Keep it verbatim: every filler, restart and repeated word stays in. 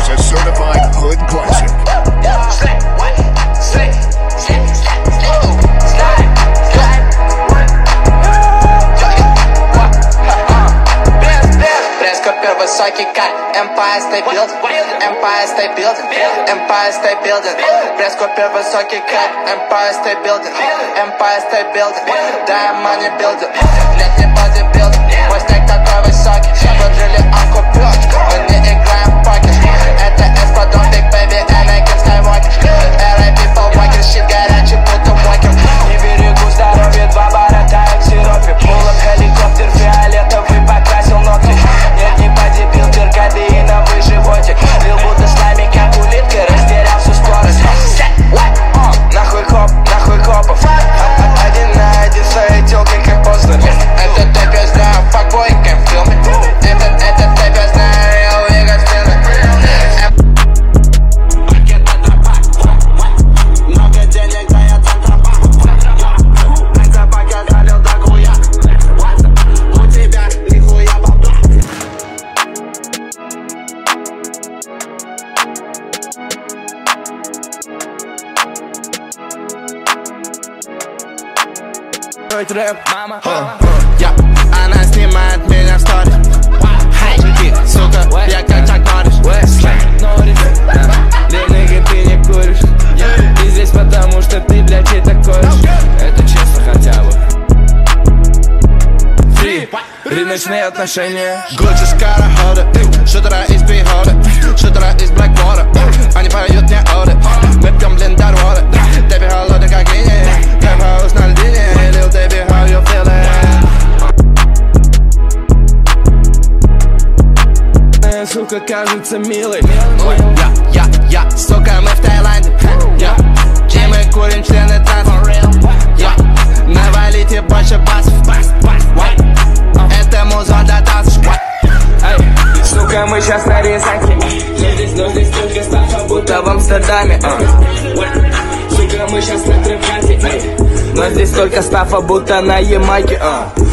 a certified hood classic. Slide, what? Slide, slide, slide, slide, slide, what? Пресс-копер высокий, как Empire State Building, Empire State Building, Empire State Building. Пресс-копер высокий, как Empire State Building, Empire State Building. Diamond Building, летний бодибилдинг. Мой стейк такой высокий, выдрили анкупер. Мы не играем в покер. Это эспадон, Big Baby, Anakin Skywalker. эр ай пи for walking, shit горячий, будто мокер. Не берегу здоровье, два бара тают в сиропе. Пулом хеликоптер фиолетовый покрасил ногти. Нет, не бодибилдер, кадеиновый животик. Бил будто с нами, как улитка, растерял всю скорость. Нахуй хоп, нахуй хопов. Один на один своей тёлкой, как Познер. Это тэп, я знаю, факбой, как в фильме. Это, это тэп, я знаю, real Vegas feeling. Пакет на тропах. Много денег дает Центробанк. Центробанк я залил до хуя. У тебя нихуя бабла. Рэп, мама, я, она снимает меня в сторис. Хай, сука, я как Чак Норрис. Леныга, ты не куришь. Ты здесь потому, что ты, блядь, чей-то кореш. Это честно хотя бы. Фри, рыночные отношения. Гуччи, Скара, Хода, шутера из Пихода, шутера из Блэквота. Они поют мне оды, мы пьем блиндарводы. Дэби холодный, как иней, Кэп-хаус на льдине. Lil baby, how you feeling? Сука, кажется милой. Я, я, я, сука, мы в Таиланде. Я, и мы курим члены транса. Я, навалите больше басов. Это музон до танцев. Сука, мы сейчас на Рязанке. Но здесь, но здесь только стафа, будто в Амстердаме. Сука, мы сейчас на Тревасе. Но здесь только стафа, будто на Ямайке.